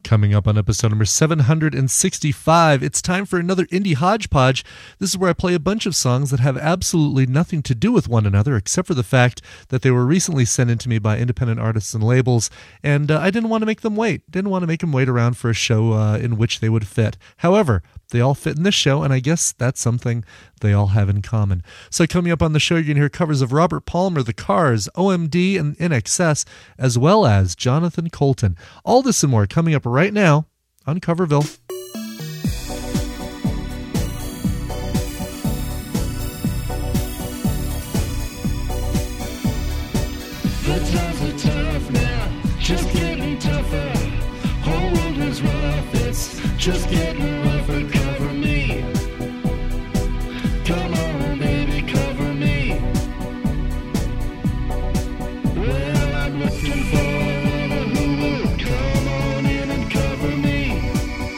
Coming up on episode number 765, it's time for another Indie Hodgepodge. This is where I play a bunch of songs that have absolutely nothing to do with one another, except for the fact that they were recently sent in to me by independent artists and labels, and I didn't want to make them wait. Didn't want to make them wait around for a show in which they would fit. However, they all fit in this show, and I guess that's something they all have in common. So coming up on the show, you're going to hear covers of Robert Palmer, The Cars, OMD, and INXS, as well as Jonathan Coulton. All this and more coming up right now on Coverville. The times are tough now, just getting tougher. Whole world is rough, it's just getting rougher. Cover me, come on baby, cover me. Well, I'm looking for a lover who will come on in and cover me.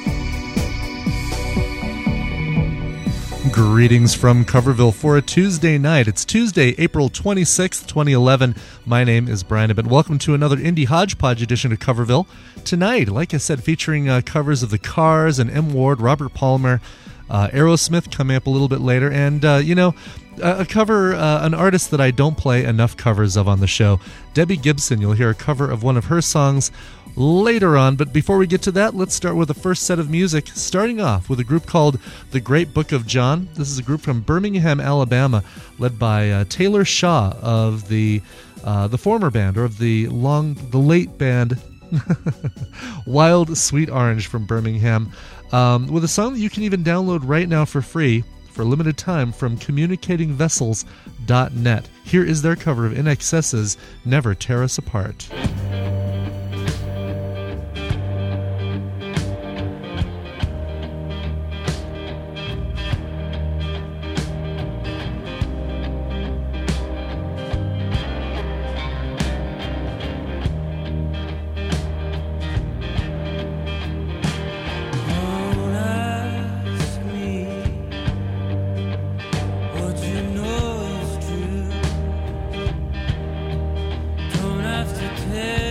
Greetings from Coverville for a Tuesday night. It's Tuesday, April 26th, 2011. My name is Brian Abbott. Welcome to another Indie Hodgepodge edition of Coverville. Tonight, like I said, featuring covers of The Cars and M. Ward, Robert Palmer, Aerosmith coming up a little bit later, and, a cover, an artist that I don't play enough covers of on the show, Debbie Gibson. You'll hear a cover of one of her songs later on, but before we get to that, let's start with the first set of music, starting off with a group called The Great Book of John. This is a group from Birmingham, Alabama, led by Taylor Shaw of the former band, or of the late band Wild Sweet Orange from Birmingham, with a song that you can even download right now for free for a limited time from communicatingvessels.net. Here is their cover of INXS's Never Tear Us Apart. Tell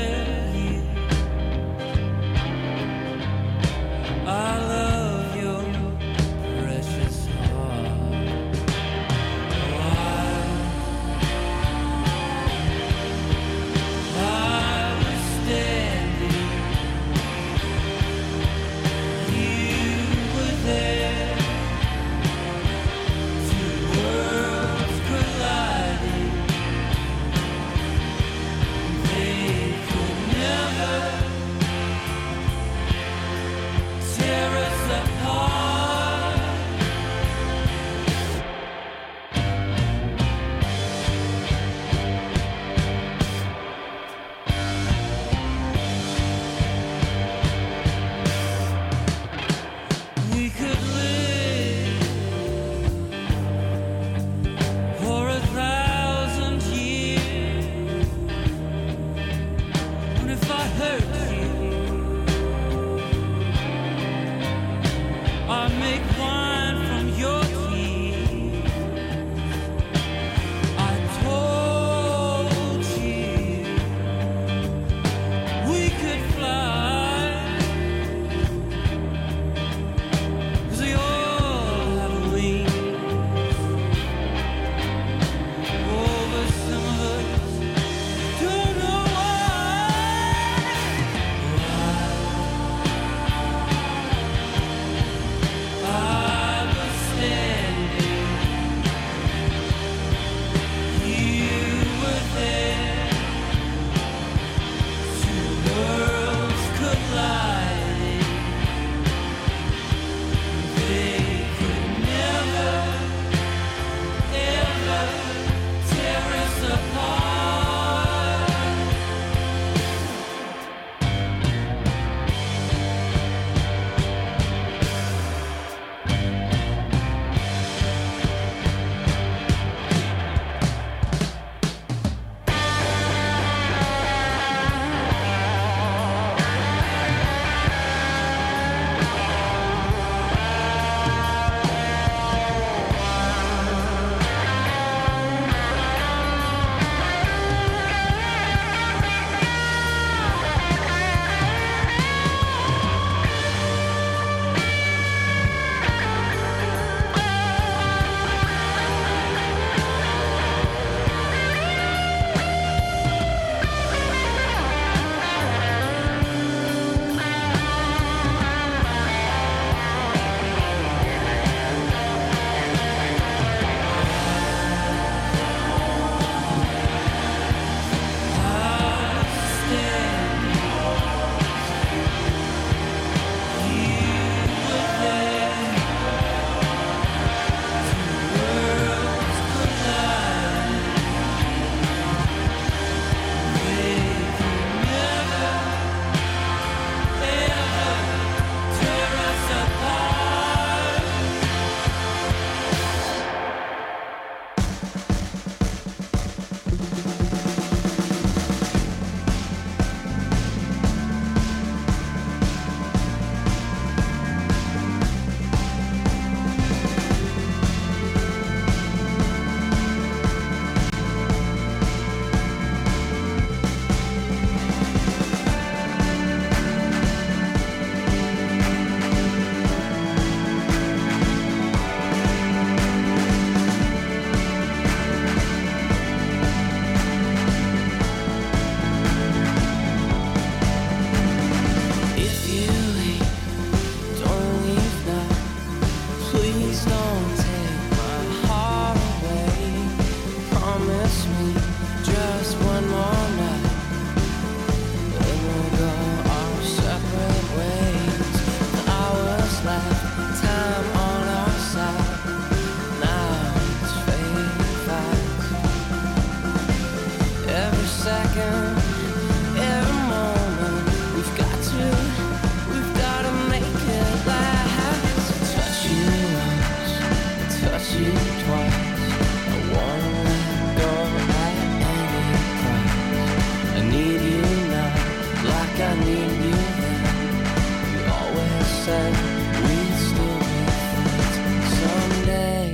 said we'd still be friends someday.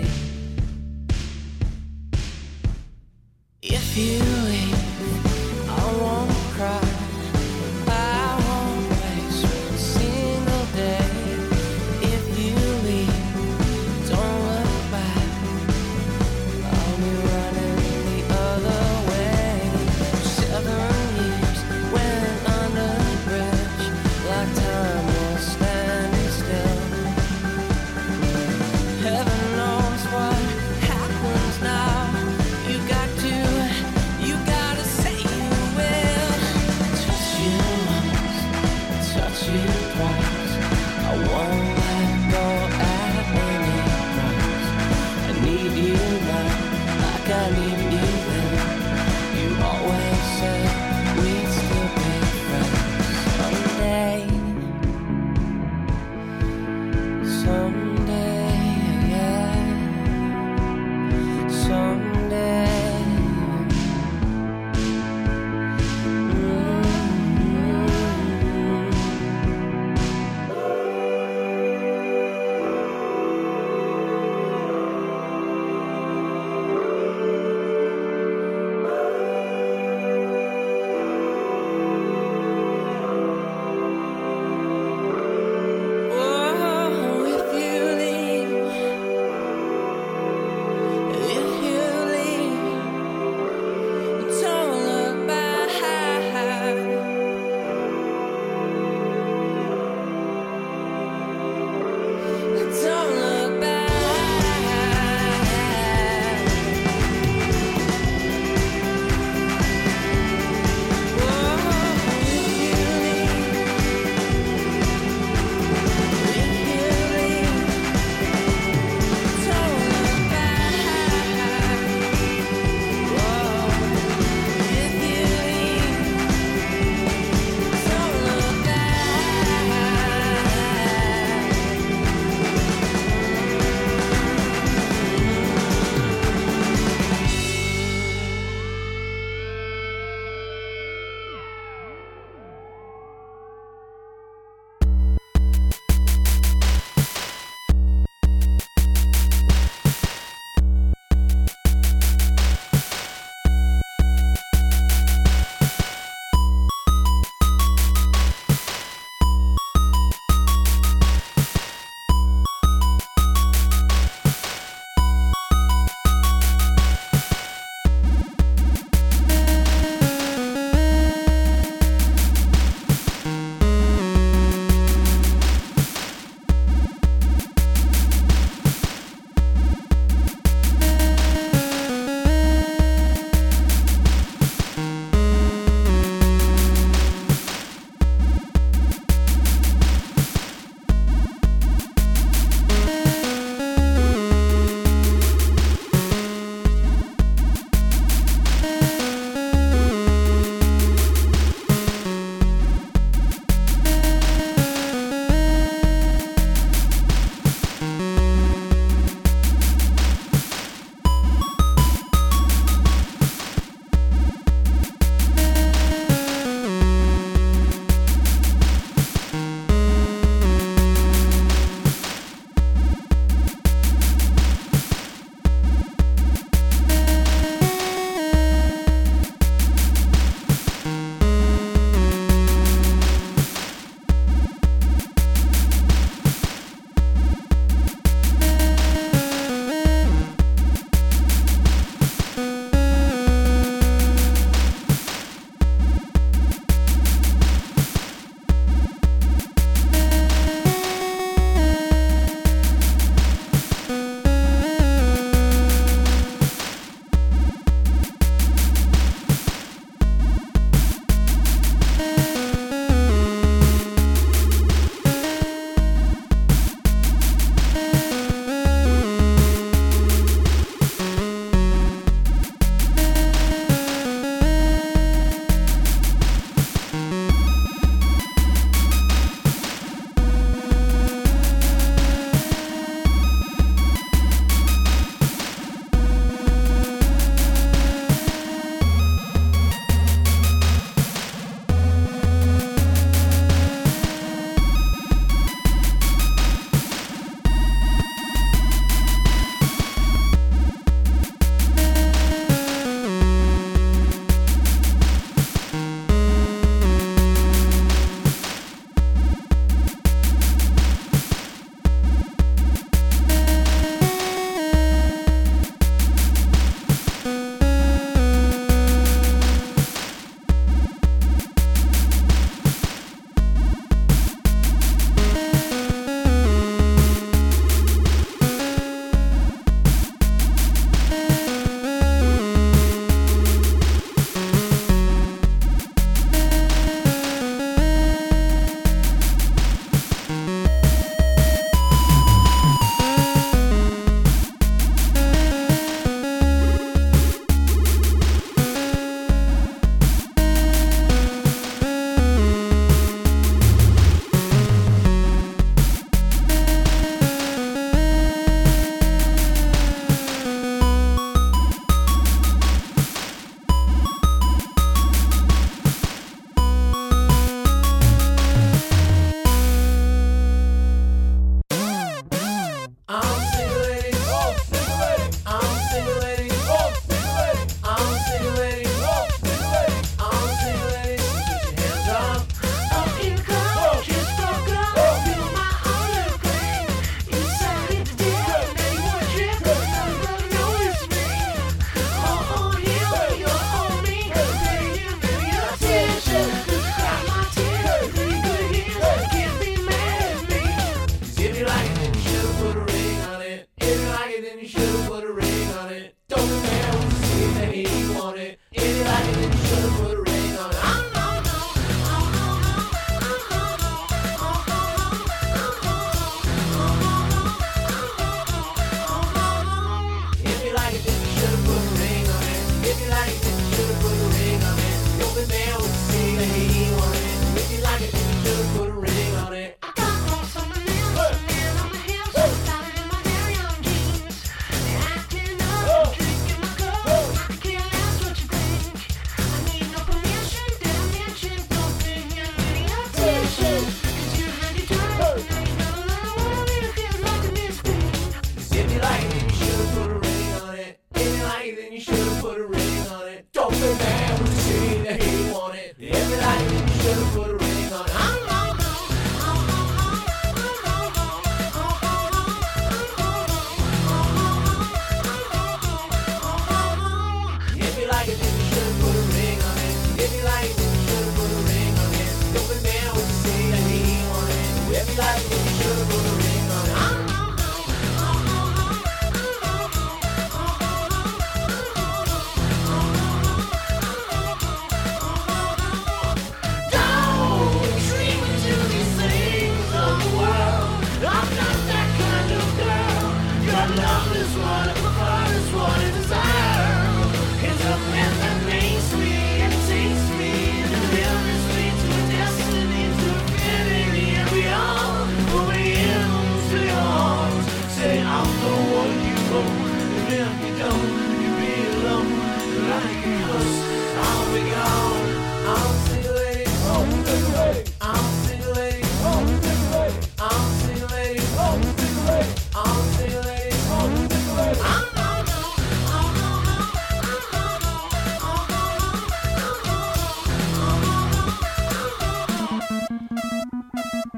If you leave, I won't cry. I won't waste one single day. If you leave, don't look back. I'll be running the other way. 7 years went under the bridge, like time was standing still. Heaven knows what happens now. You gotta say you will. Touch you once, touch you twice. I won't let go at any price. I need you now, like I needed you then. You always said we'd still be friends someday. Someday, yeah. Someday.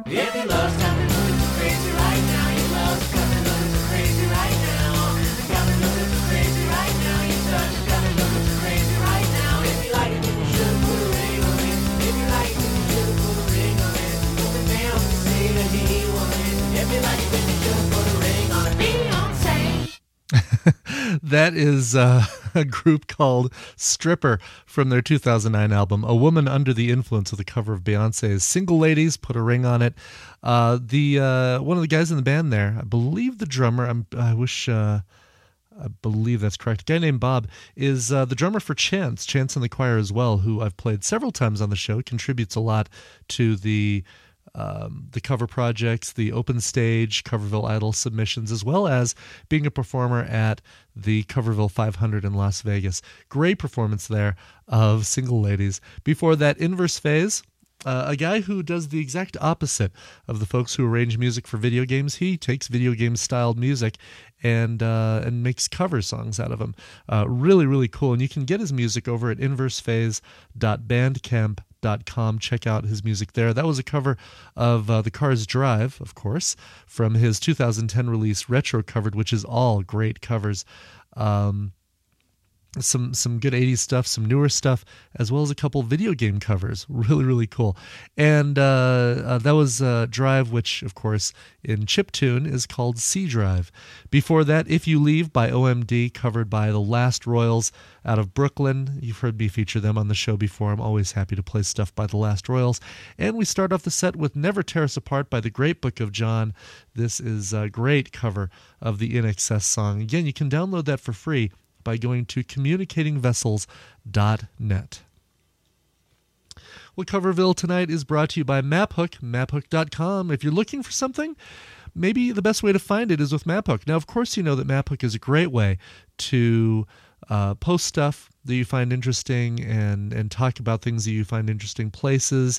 If he loves coming moving too crazy right now, he loves coming moving too crazy right now. Coming moving too crazy right now, he does. Coming moving too crazy right now. If you like it, then you should put a ring on it. If you like it, then you should put a ring on it. Open down to say that he won it. If you like it, then you should put a ring on it. Beyonce. That is a group called Stripper from their 2009 album, A Woman Under the Influence, with a cover of Beyonce's Single Ladies, Put a Ring on It. One of the guys in the band there, I believe the drummer, I believe that's correct, a guy named Bob, is the drummer for Chance and the Choir as well, who I've played several times on the show, contributes a lot to the cover projects, the open stage, Coverville Idol submissions, as well as being a performer at the Coverville 500 in Las Vegas. Great performance there of Single Ladies. Before that, Inverse Phase, a guy who does the exact opposite of the folks who arrange music for video games. He takes video game styled music and makes cover songs out of them. Really, really cool. And you can get his music over at inversephase.bandcamp.com. Check out his music there. That was a cover of The Cars Drive, of course, from his 2010 release Retro Covered, which is all great covers. Some good 80s stuff, some newer stuff, as well as a couple video game covers. Really, really cool. And that was Drive, which, of course, in chiptune is called C Drive. Before that, If You Leave by OMD, covered by The Last Royals out of Brooklyn. You've heard me feature them on the show before. I'm always happy to play stuff by The Last Royals. And we start off the set with Never Tear Us Apart by The Great Book of John. This is a great cover of the In Excess song. Again, you can download that for free by going to communicatingvessels.net. Well, Coverville tonight is brought to you by MapHook, maphook.com. If you're looking for something, maybe the best way to find it is with MapHook. Now, of course, you know that MapHook is a great way to post stuff that you find interesting and talk about things that you find interesting, places,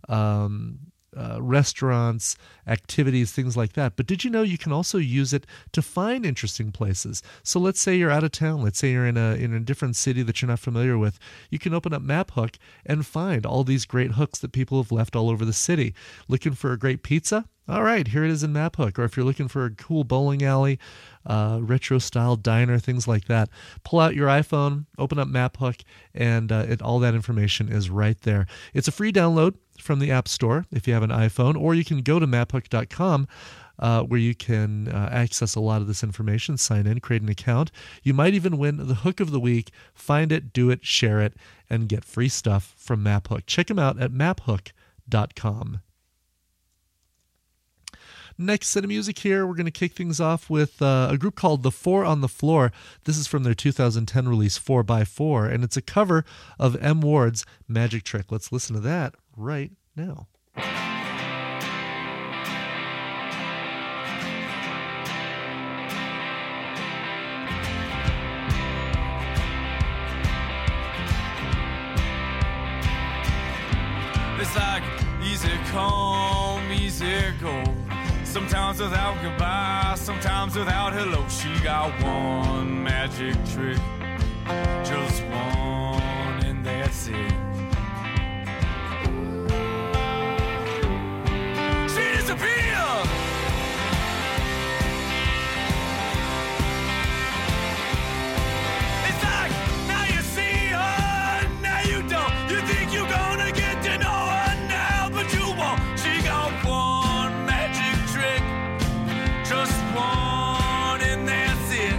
restaurants, activities, things like that. But did you know you can also use it to find interesting places? So let's say you're out of town. Let's say you're in a different city that you're not familiar with. You can open up MapHook and find all these great hooks that people have left all over the city. Looking for a great pizza? All right, here it is in MapHook. Or if you're looking for a cool bowling alley, retro-style diner, things like that, pull out your iPhone, open up MapHook, and all that information is right there. It's a free download from the App Store if you have an iPhone, or you can go to maphook.com where you can access a lot of this information, sign in, create an account. You might even win the Hook of the Week. Find it, do it, share it, and get free stuff from MapHook. Check them out at maphook.com. Next set of music here, we're going to kick things off with a group called The Four on the Floor. This is from their 2010 release 4x4, and it's a cover of M. Ward's Magic Trick. Let's listen to that right now. It's like easy come, easy go. Sometimes without goodbye, sometimes without hello. She got one magic trick, just one, and that's it. She disappeared. It's like now you see her, now you don't. You think you're gonna get to know her now, but you won't. She got one magic trick, just one, and that's it.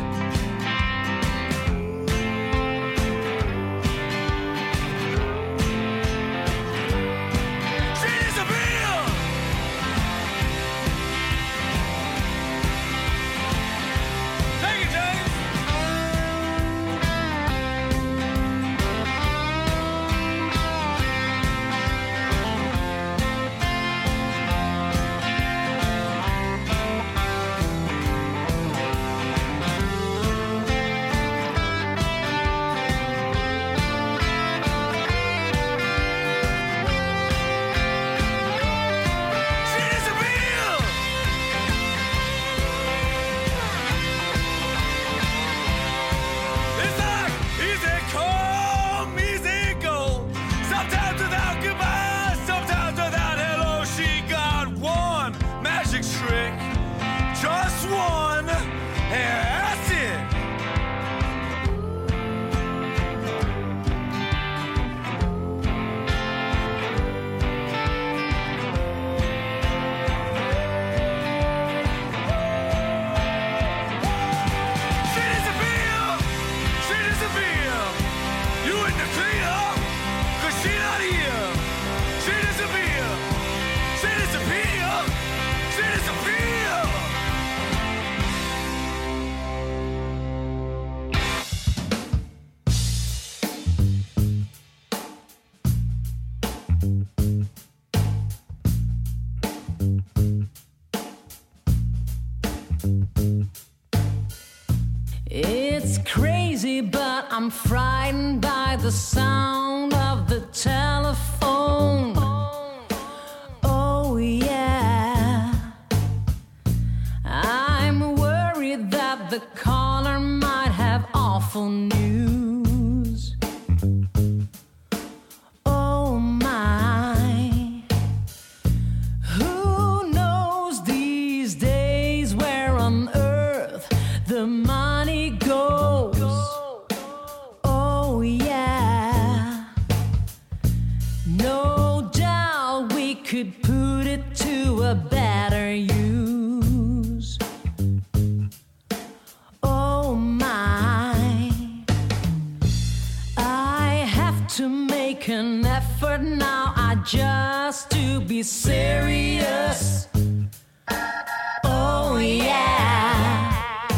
crazy, but I'm frightened by the sound of the telephone. Oh yeah, I'm worried that the caller might have awful news. Oh my, who knows these days where on earth the money goes? Oh yeah, no doubt we could put it to a better use. Oh my, I have to make an effort now, just to be serious. Oh yeah,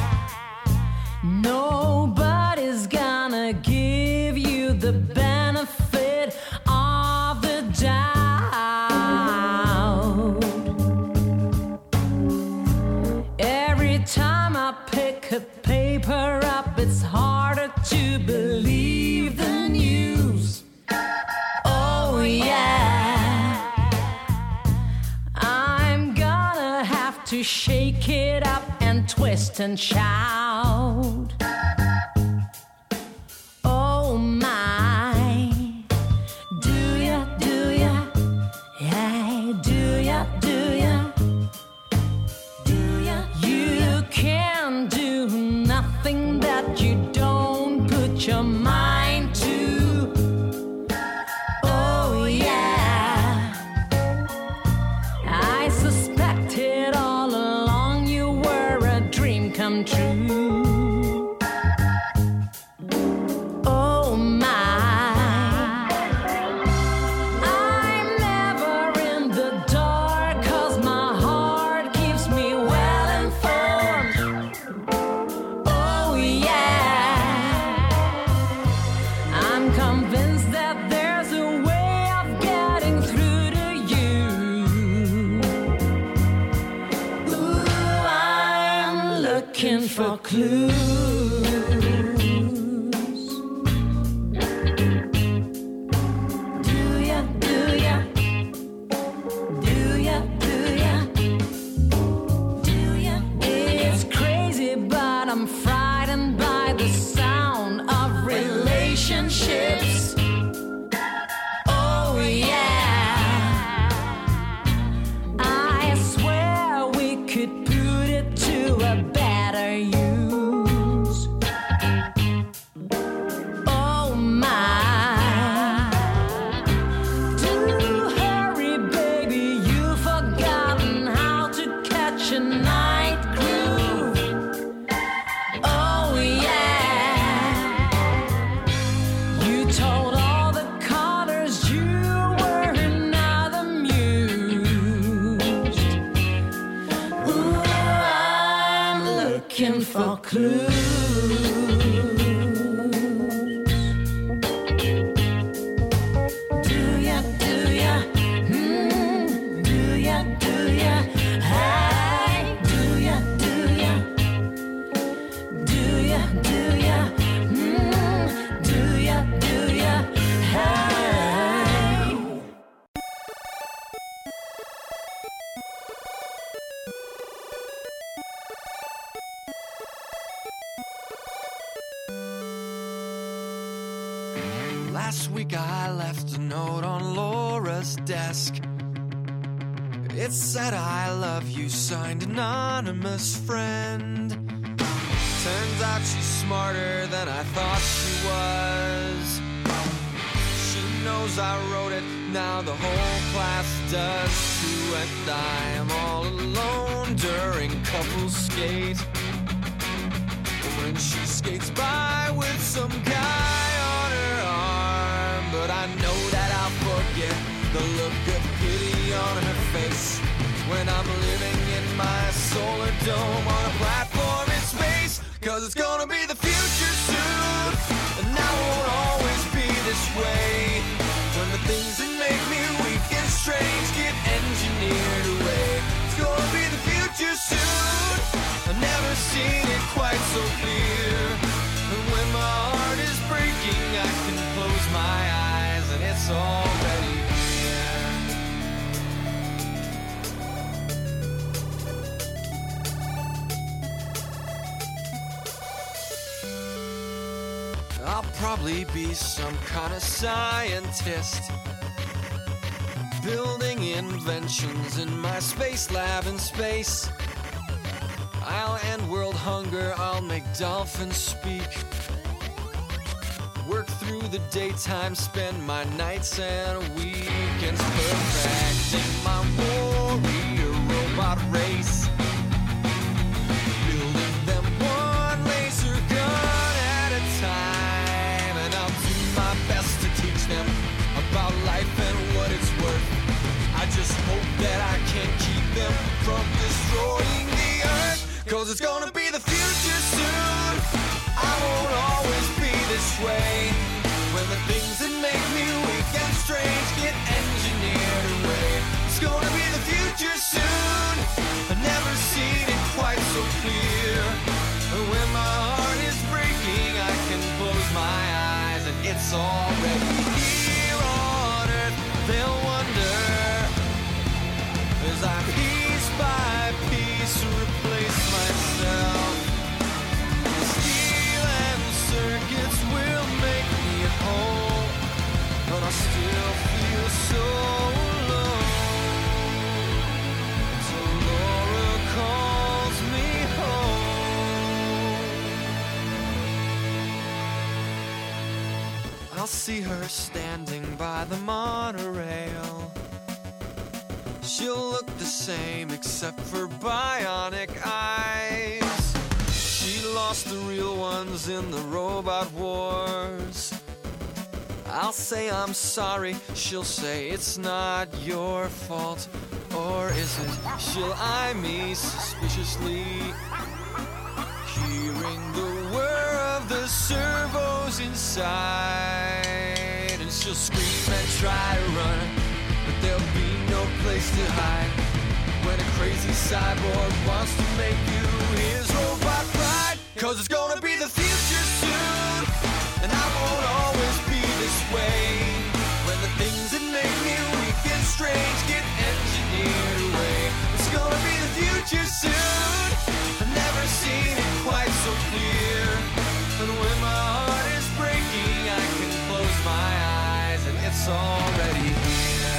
nobody's gonna give you the benefit of the doubt. Every time I pick a paper up, it's harder to believe the news. Oh yeah, I'm gonna have to shake it up and twist and shout. Oh my, do ya, yeah, do ya, you can do nothing that you don't put your mind to. Oh yeah, I suspected all along you were a dream come true. Oh my, I'm never in the dark 'cause my heart keeps me well informed. Oh yeah, I'm convinced that there's a way of getting through to you. Ooh, I'm looking for clues. Do ya, it's crazy, but I'm frightened by the sound of relationships. Oh yeah, I swear we could put it to a better use. Oh my, do hurry baby, you've forgotten how to catch a night groove. Oh yeah, you told all the callers you were not amused. Ooh, I'm looking for clues. Do ya, hey, do ya, hey. Last week I left a note on Laura's desk. It said I love you, signed anonymous friend. Turns out she's smarter than I thought she was. She knows I wrote it, now the whole class does too. And I am all alone during couples skate, when she skates by with some guy on her arm. But I know that I'll forget the look of pity on her face when I'm living in my solar dome on a platform in space. 'Cause it's gonna be the future soon, and I won't always be this way. When the things that make me weak and strange get engineered away, it's gonna be the future soon. I've never seen it quite so clear. And when my I'll probably be some kind of scientist, building inventions in my space lab in space. I'll end world hunger, I'll make dolphins speak, work through the daytime, spend my nights and weekends perfecting my warrior robot race, building them one laser gun at a time, and I'll do my best to teach them about life and what it's worth. I just hope that I can keep them from destroying the earth, 'cause it's gonna be the future soon. I won't always be this way, when the things that make me weak and strange get engineered away. It's gonna be the future soon. I've never seen it quite so clear. When my heart is breaking, I can close my eyes and it's already here on earth. They'll wonder as I piece by piece replace myself. The steel and circuits will make me at home, but I still feel so alone. So Laura calls me home. I'll see her standing by the monorail. She'll look the same except for bionic eyes. She lost the real ones in the robot wars. I'll say I'm sorry, she'll say it's not your fault. Or is it? She'll eye me suspiciously, hearing the whir of the servos inside. And she'll scream and try to run, but there'll be no place to hide when a crazy cyborg wants to make you his robot bride. 'Cause it's gonna be the future soon, and I won't always be this way, when the things that make me weak and strange get engineered away. It's gonna be the future soon. I've never seen it quite so clear, and when my heart is breaking, I can close my eyes and it's already here.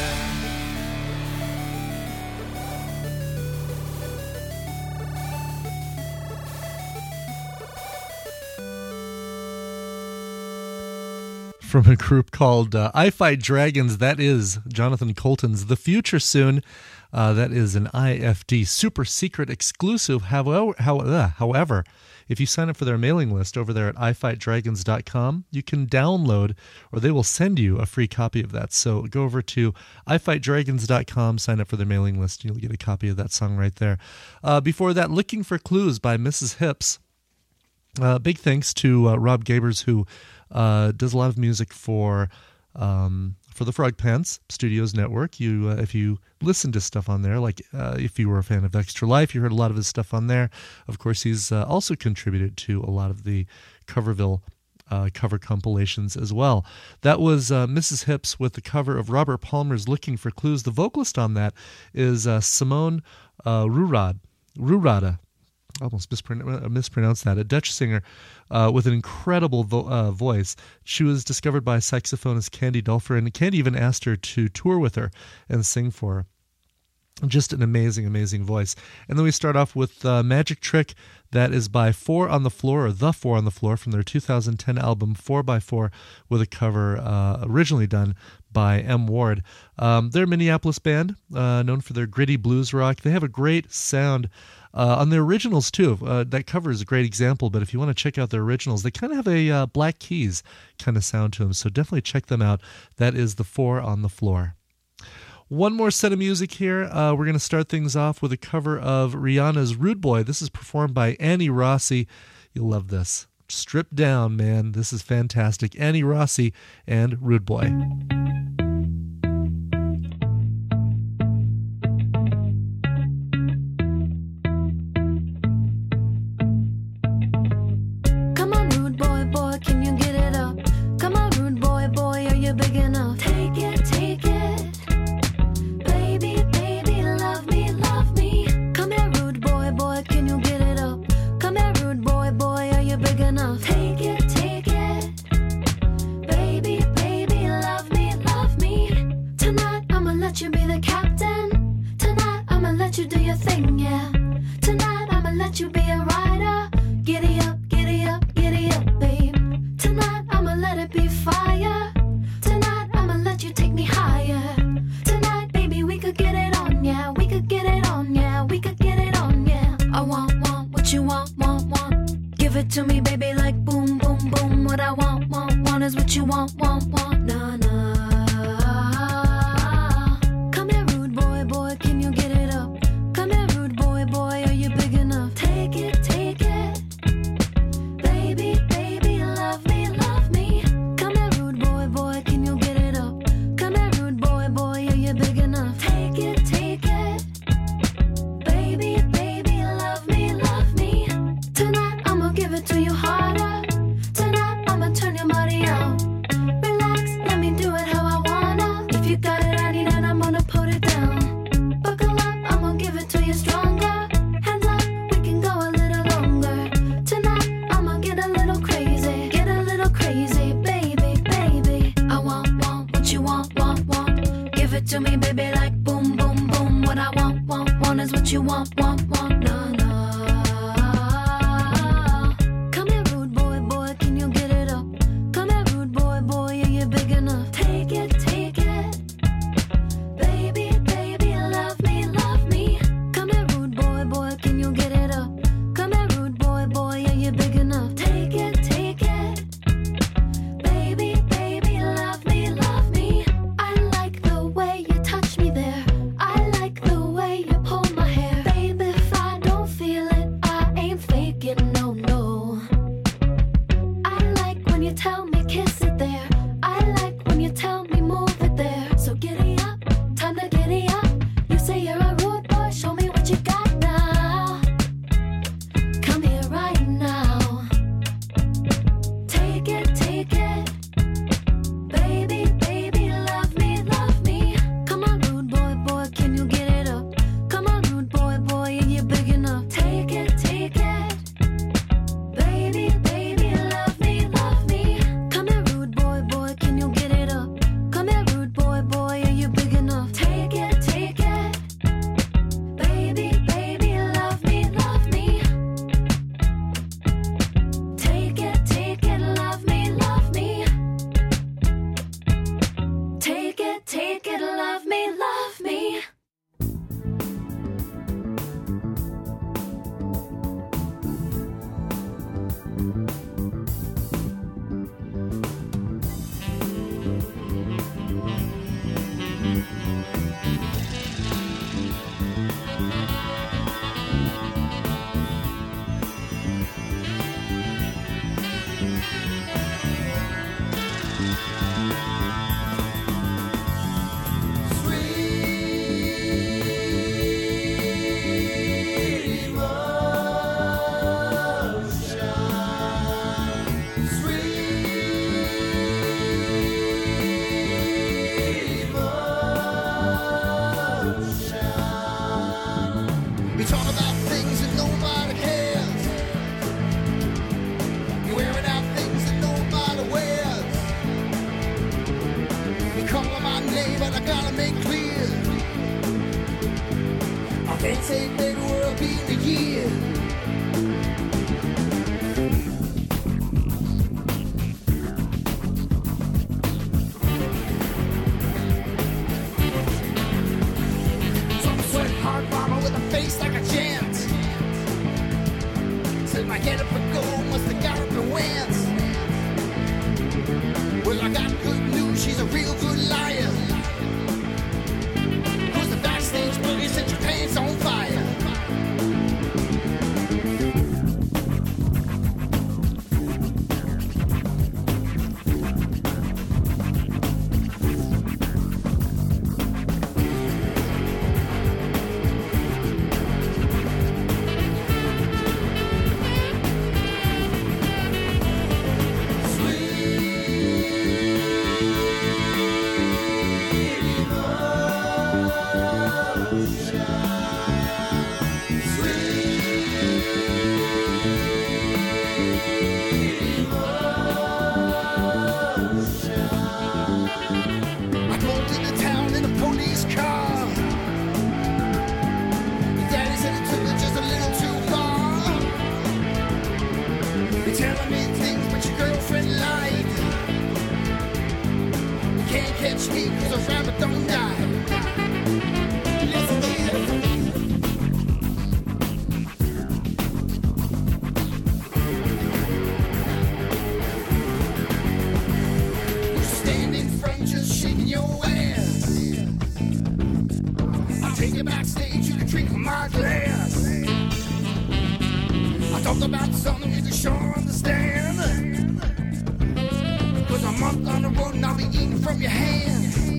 From a group called I Fight Dragons. That is Jonathan Colton's The Future Soon. That is an IFD super secret exclusive. However, if you sign up for their mailing list over there at ifightdragons.com, you can download, or they will send you a free copy of that. So go over to ifightdragons.com, sign up for their mailing list, and you'll get a copy of that song right there. Before that, Looking for Clues by Mrs. Hips. Big thanks to Rob Gabers, who does a lot of music for the Frog Pants Studios Network. If you listen to stuff on there, like if you were a fan of Extra Life, you heard a lot of his stuff on there. Of course, he's also contributed to a lot of the Coverville cover compilations as well. That was Mrs. Hips with the cover of Robert Palmer's Looking for Clues. The vocalist on that is Simone Rurada. Almost mispronounced that. A Dutch singer with an incredible voice. She was discovered by saxophonist Candy Dulfer, and Candy even asked her to tour with her and sing for her. Just an amazing, amazing voice. And then we start off with Magic Trick. That is by Four on the Floor, or The Four on the Floor, from their 2010 album 4x4, with a cover originally done by M. Ward. They're a Minneapolis band known for their gritty blues rock. They have a great sound on the originals, too. That cover is a great example, but if you want to check out their originals, they kind of have a Black Keys kind of sound to them, so definitely check them out. That is The Four on the Floor. One more set of music here. We're going to start things off with a cover of Rihanna's Rude Boy. This is performed by Annie Rossi. You'll love this. Stripped down, man. This is fantastic. Annie Rossi and Rude Boy. Come on, rude boy, boy, can you get it up? Come on, rude boy, boy, are you big enough? Take it, take it. Baby, baby, love me, love me. Come here, rude boy, boy, can you get it up? Come here, rude boy, boy, are you big enough? Take it, take it. we could get it on, yeah. I want what you want. Give it to me, baby, like boom, boom, boom. What I want is what you want. Nah, nah. Come here, rude boy, can you get it up? Come here, rude boy, are you big enough? Take it. Baby, love me. Come here, rude boy, can you get it up? Come here, rude boy, are you big enough? Take it. Baby, love me. Tonight, I'ma give it to you harder. Tonight, I'ma turn your body out. Relax, let me do it how I wanna. If you got it, I need it, I'm gonna put it down. Buckle up, I'ma give it to you stronger. Hands up, we can go a little longer. Tonight, I'ma get a little crazy, baby. I want what you want. Give it to me, baby, like boom, boom, boom. What I want is what you want. Nah, nah. Come here, rude boy, can you get it up? Come here, rude boy, are you big enough? Take it. Baby, love me. Come here, rude boy, can you get it up? Come here, rude boy, are you big enough? Take it. Baby, love me. I like the way you touch me there. I like the way you pull my hair. Baby, if I don't feel it, I ain't faking, no. I like when you tell me kiss it there. I like when you tell me move it there. So giddy up, time to giddy up. You say you're a rude boy, show me what you got now. Come here right now. Take it. Baby, love me. Come on, rude boy, can you get it up? Come on, rude boy, are you big enough? Take it. Baby, love me. Come here, rude boy, can you get it up? Come here, rude boy, are you big enough? Take it. Baby, love me. Take it, love me. Take it, love me. You talk about things that nobody cares. You're wearing out things that nobody wears. You call my name, but I gotta make clear. I can't say, baby, where I'll be in a year. Some sweat hard bomber with a face like a gent. Said my get up and go must have got up and went. Well, I got good news, she's a real good liar. Cause the backstage boogie set your pants on fire. talk about something you can sure understand. Cause a month on the road and I'll be eating from your hand.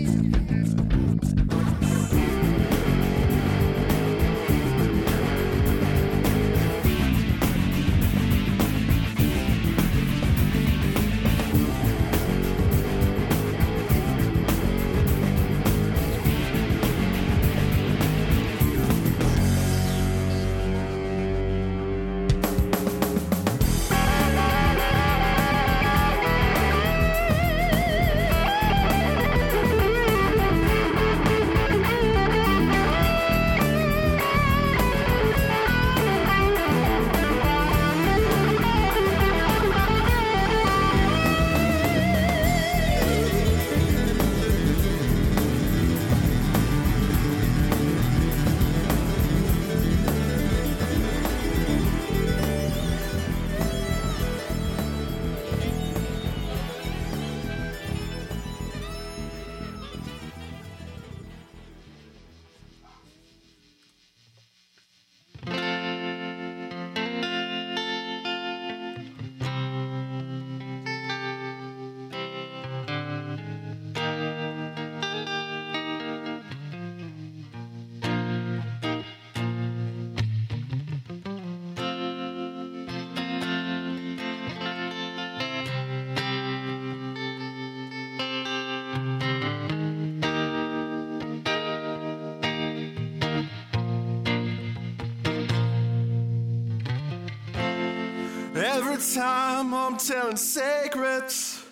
Every time I'm telling secrets,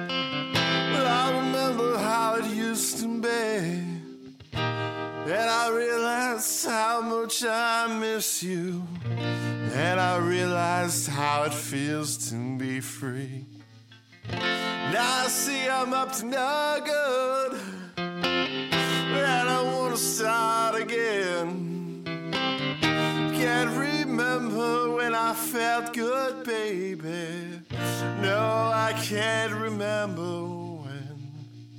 I remember how it used to be. And I realize how much I miss you. And I realized how it feels to be free. Now I see I'm up to no good, and I want to start again. Can't remember when I felt good, baby. No, I can't remember when.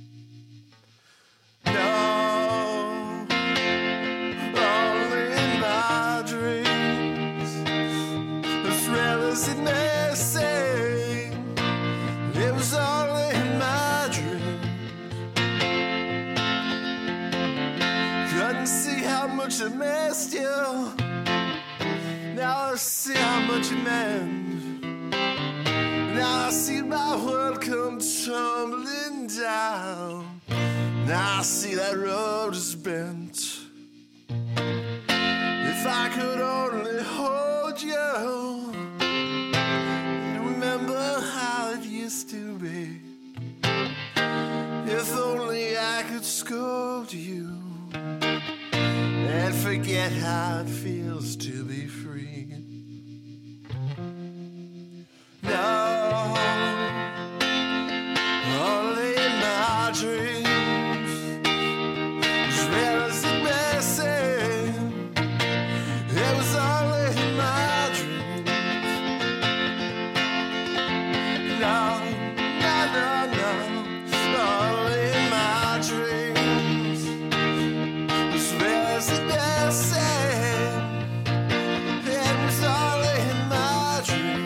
No, only in my dreams, as real as it may seem, it was only in my dreams. Couldn't see how much I missed you. Now I see how much it meant. Now I see my world come tumbling down. Now I see that road is bent. If I could only hold you and remember how it used to be. If only I could scold you and forget how it feels to be free. No, only in my dreams, as real as it may seem, it was only in my dreams. No, no, no, no, only in my dreams, as real as it may seem, it was only in my dreams.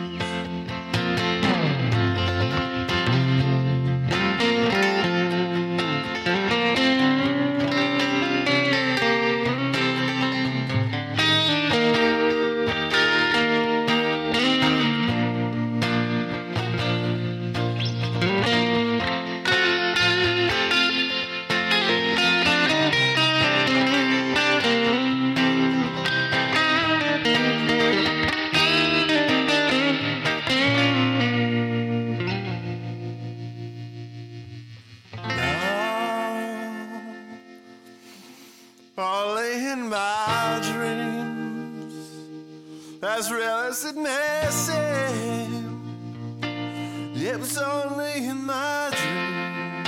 Only in my dreams, as real as it may seem, it was only in my dreams.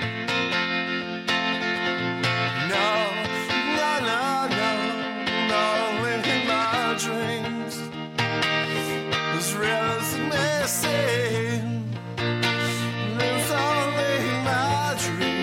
No, no, no, no, only in my dreams, as real as it may seem, it was only in my dreams.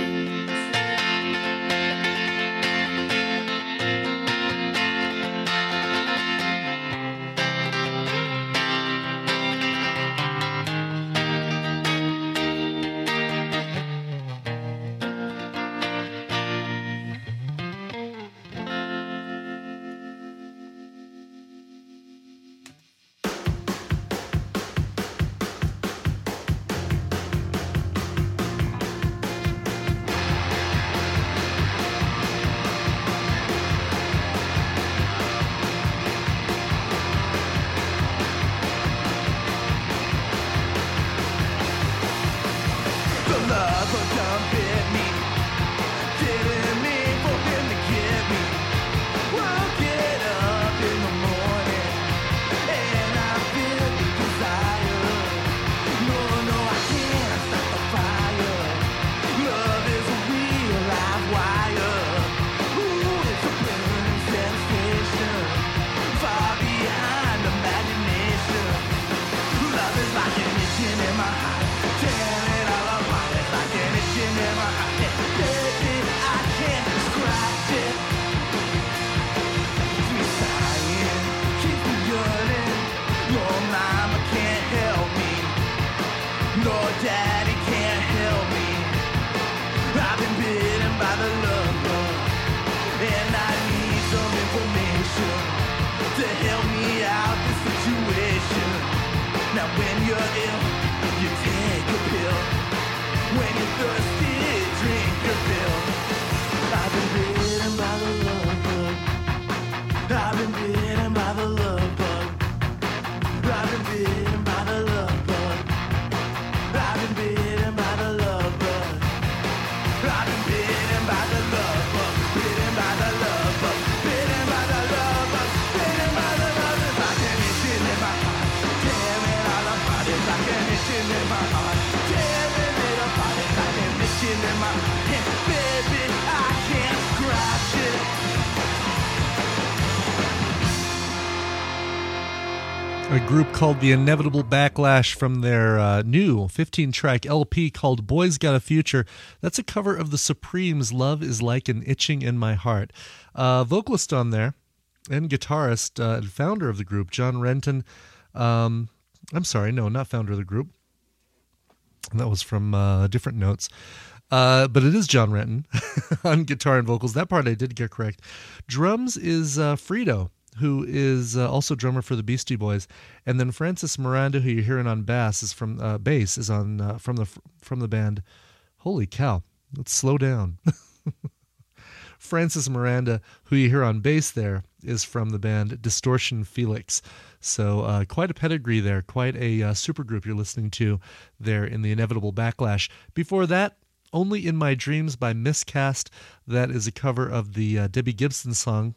A group called The Inevitable Backlash from their new 15-track LP called Boys Got a Future. That's a cover of the Supremes' Love is Like an Itching in My Heart. Vocalist on there and guitarist and founder of the group, John Renton. I'm sorry, no, not founder of the group. That was from different notes. But it is John Renton on guitar and vocals. That part I did get correct. Drums is Frito, who is also drummer for the Beastie Boys, and then Francis Miranda, who you're hearing on bass, is from bass is on from the band. Holy cow! Let's slow down. Francis Miranda, who you hear on bass, there is from the band Distortion Felix. So quite a pedigree there, quite a supergroup you're listening to there in The Inevitable Backlash. Before that, Only in My Dreams by Miscast. That is a cover of the Debbie Gibson song.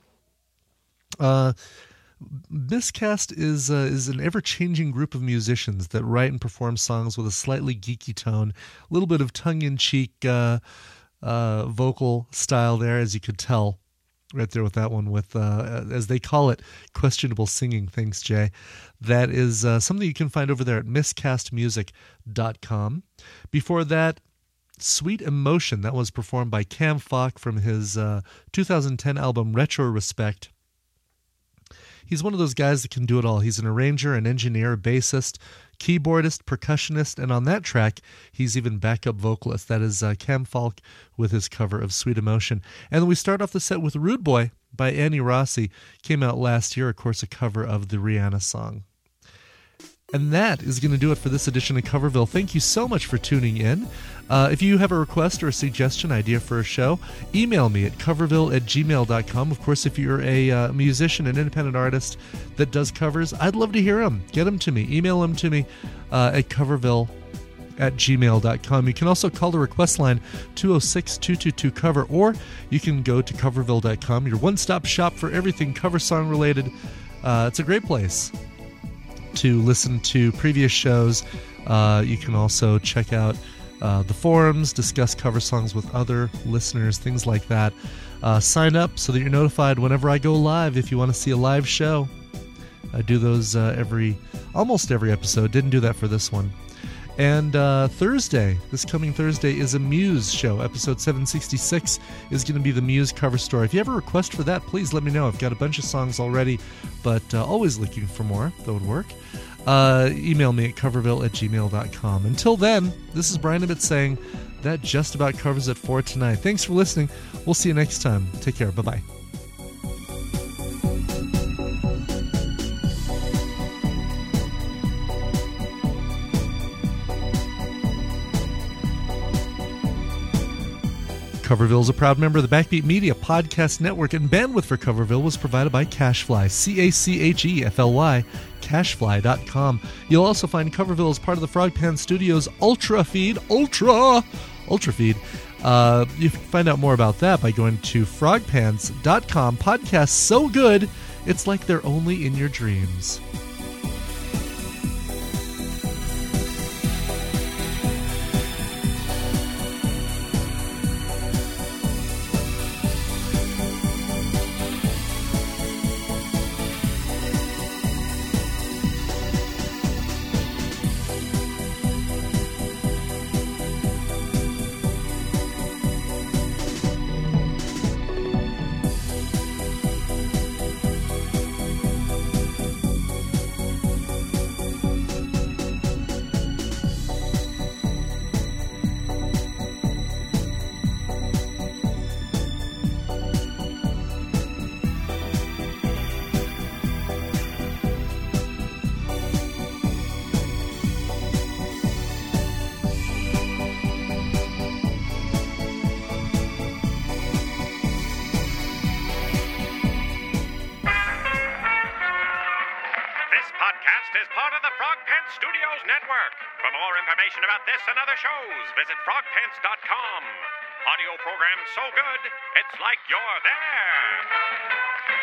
Miscast is an ever-changing group of musicians that write and perform songs with a slightly geeky tone, a little bit of tongue-in-cheek vocal style there, as you could tell right there with that one, with as they call it, questionable singing. Thanks, Jay. That is something you can find over there at miscastmusic.com. Before that, Sweet Emotion. That was performed by Cam Falk from his 2010 album Retro Respect. He's one of those guys that can do it all. He's an arranger, an engineer, a bassist, keyboardist, percussionist, and on that track, he's even backup vocalist. That is Cam Falk with his cover of Sweet Emotion. And then we start off the set with Rude Boy by Annie Rossi. Came out last year, of course, a cover of the Rihanna song. And that is going to do it for this edition of Coverville. Thank you so much for tuning in. If you have a request or a suggestion, idea for a show, email me at coverville@gmail.com. Of course, if you're a musician, an independent artist that does covers, I'd love to hear them. Get them to me. Email them to me at coverville@gmail.com. You can also call the request line 206-222-COVER, or you can go to coverville.com, your one-stop shop for everything cover song related. It's a great place to listen to previous shows. You can also check out the forums, discuss cover songs with other listeners, things like that. Sign up so that you're notified whenever I go live if you want to see a live show. I do those almost every episode. Didn't do that for this one. And this coming Thursday, is a Muse show. Episode 766 is going to be the Muse cover story. If you have a request for that, please let me know. I've got a bunch of songs already, but always looking for more. That would work. Email me at coverville@gmail.com. Until then, this is Brian Ibbett saying that just about covers it for tonight. Thanks for listening. We'll see you next time. Take care. Bye-bye. Coverville is a proud member of the Backbeat Media Podcast Network, and bandwidth for Coverville was provided by Cashfly, CACHEFLY, cashfly.com. You'll also find Coverville as part of the Frogpan Studios Ultra Feed. You can find out more about that by going to frogpants.com. Podcasts so good, it's like they're only in your dreams. Visit frogpants.com. Audio program so good, it's like you're there.